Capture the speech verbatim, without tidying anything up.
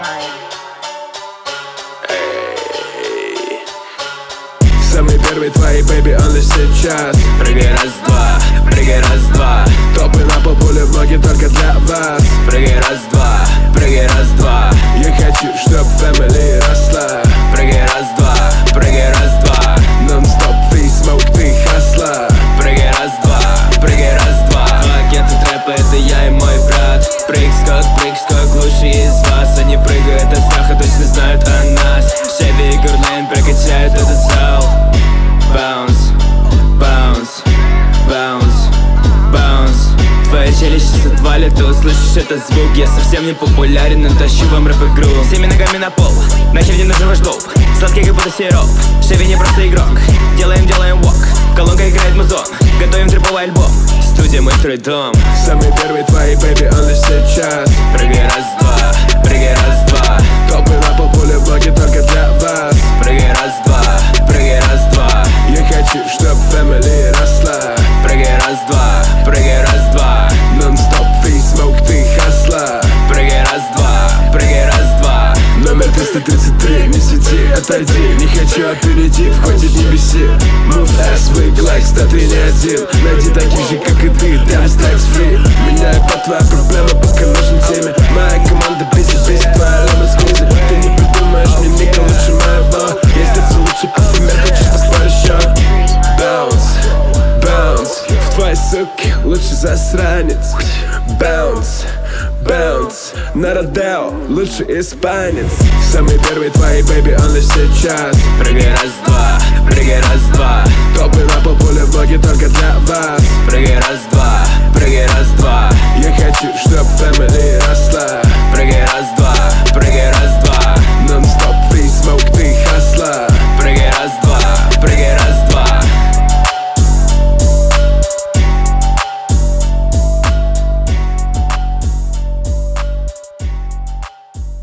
Самый первый твои, бэйби, он лишь сейчас. Прыгай раз-два, прыгай раз-два. Топы на пол, пули в ноги только для вас. Прыгай раз-два, прыгай раз-два. Я хочу, чтоб фэмили росла. Прыгай раз-два, прыгай раз-два. Нон-стоп, ты смоук, ты хасла. Прыгай раз-два, прыгай раз-два. Два агента трэпа, это я и мой брат. Прыг-скок, прыг-скок, лучшие из вас. Они прыгают от страха, точно знают о нас. Шеви и Гурлейн прокачают этот зал. Баунс, баунс, баунс, баунс. Твоя челюсть сейчас отвалит, ты услышишь этот звук. Я совсем не популярен, но тащу вам рэп-игру. Всеми ногами на пол, нахер не нужен ваш доп. Сладкий как будто сироп, Шеви не просто игрок. Делаем, делаем вок, в колонках играет музон. Готовим триповый альбом, студия мой второй дом. Самый первый твои, бэйби, он лишь сейчас. Прыгай раз-два, прыгай раз-два. Топы на пол, пули в ноги только для вас. Прыгай раз-два, прыгай раз-два. Я хочу, чтоб фэмили росла. Прыгай раз-два, прыгай раз-два. Нон-стоп, ты смоук, ты хасла. Прыгай раз-два, прыгай раз-два. Номер триста тридцать три, не сиди, отойди. Не хочу аперитив, хватит не беси. Move ass, вык лайкс, да ты не один. Найди таких же, как и ты, damn stacks free. Меня по твоя проблема, пока нужен теме. Моя команда бесит, бесит, твоя лема сквизи. Ты не придумаешь мне ника лучше моего. Ездится лучше парфюмер, хочешь поспорить еще? Bounce, bounce, в твоей суке лучше засранец. Bounce, bounce, на Родео лучше испанец. Самый первый твои, бэйби, он лишь сейчас. Прыгай раз-два, прыгай раз-два. Топы на пол, пули в ноги только для вас.